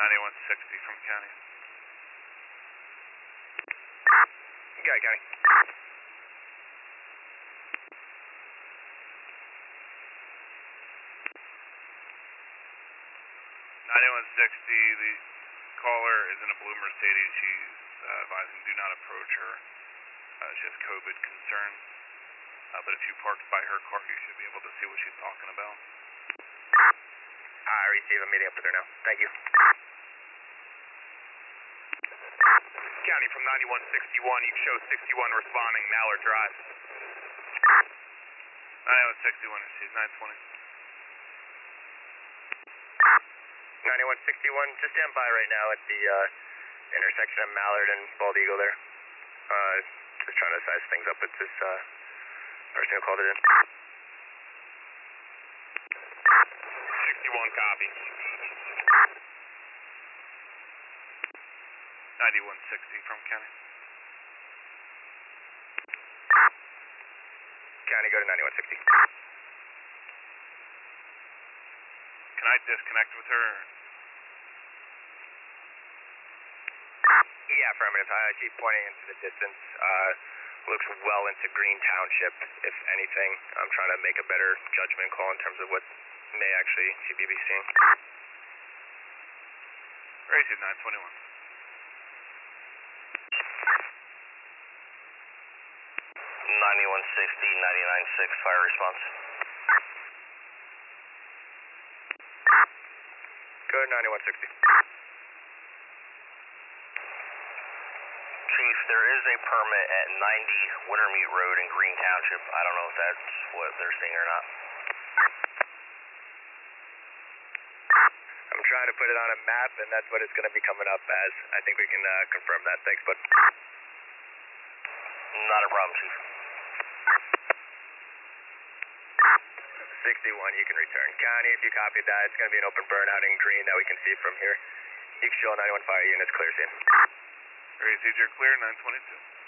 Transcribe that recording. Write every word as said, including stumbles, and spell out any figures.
ninety-one sixty from county. Got it, county. ninety-one sixty, the caller is in a blue Mercedes. She's uh, advising do not approach her. Uh, she has COVID concerns. Uh, but if you parked by her car, you should be able to see what she's talking about. I receive. I'm meeting up with her now. Thank you. County from ninety-one sixty-one, you show sixty-one responding, Mallard Drive. ninety-one sixty-one, she's nine twenty. ninety-one sixty-one, just stand by right now at the uh, intersection of Mallard and Bald Eagle there. Uh, just trying to size things up with this uh, person who called it in. sixty-one, copy. ninety-one sixty from county. County, go to ninety-one sixty. Can I disconnect with her? Yeah, affirmative. I keep pointing into the distance. Uh, looks well into Green Township, if anything. I'm trying to make a better judgment call in terms of what may actually she be seeing. Racy nine twenty-one. ninety-one sixty, ninety-nine six, fire response. Go to ninety-one sixty. Chief, there is a permit at ninety Wintermeat Road in Green Township. I don't know if that's what they're seeing or not. I'm trying to put it on a map, and that's what it's going to be coming up as. I think we can uh, confirm that. Thanks, bud. Not a problem, Chief. sixty-one, you can return. County, if you copied that, it's going to be an open burnout in green that we can see from here. You can show ninety-one fire units clear scene. Racy, you're clear, nine twenty-two.